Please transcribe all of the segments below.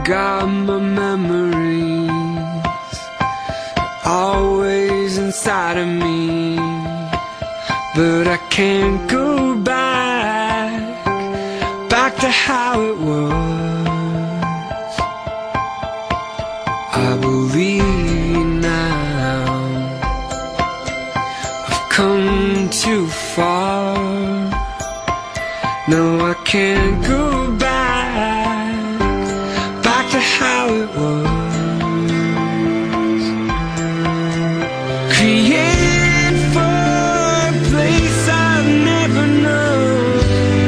got my memories always inside of me, but I can't go back to how it was. I believe now I've come too far. No, I can't go back to how it was. Create for a place I've never known.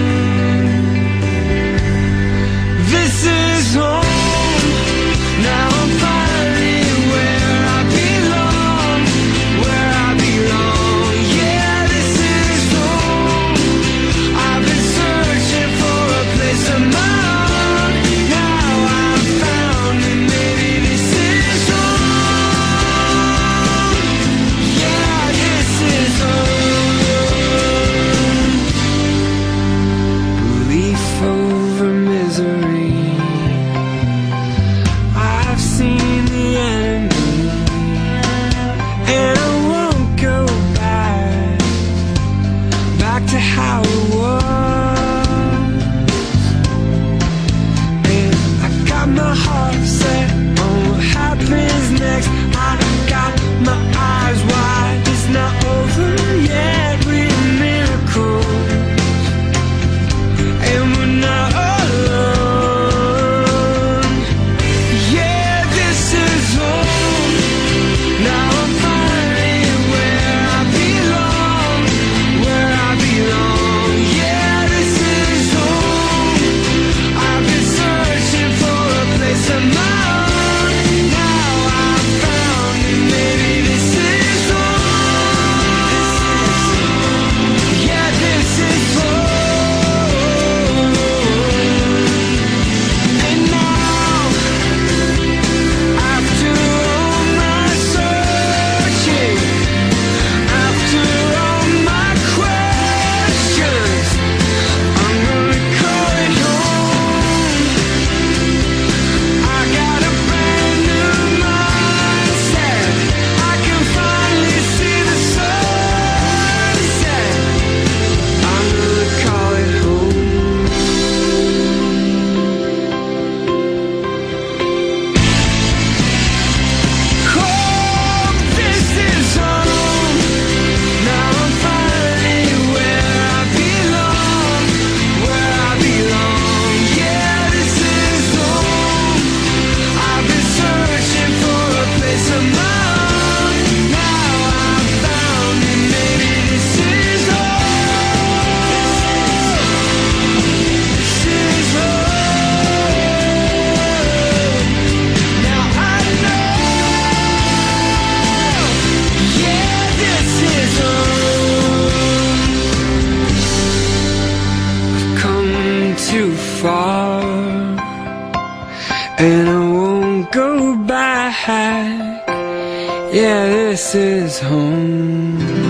This is home. Now I'm finally where I belong, where I belong. Yeah, this is home. I've been searching for a place of my own. Now I've found it, maybe this is home. Yeah, this is home. Belief over misery. I've seen the enemy, and I won't go back to how it was. And I got my heart set on what happens next. I got my eyes wide, it's not over yet. We're miracles, and we're not alone. Yeah, this is home. Now I'm finally where I belong, where I belong. Yeah, this is home. I've been searching for a place of my own. Now I've found it, maybe this is home. Yeah, this is home. And now, after all my searching, after all my questions, I'm gonna call it home. I got a brand new mindset. I can finally see the sunset. I'm gonna call it home. Home, this is home. Now I'm finally where I belong, where I belong. Yeah, this is home. I've been searching for a place of my own. Now I've found it, maybe this is home. This is home. Now I know. Yeah, this is home. I've come too far, and I won't go back. Yeah, this is home.